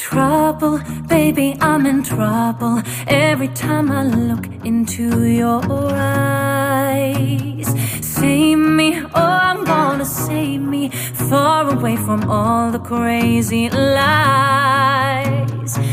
Trouble, baby, I'm in trouble every time I look into your eyes. Save me, oh, I'm gonna save me, far away from all the crazy lies.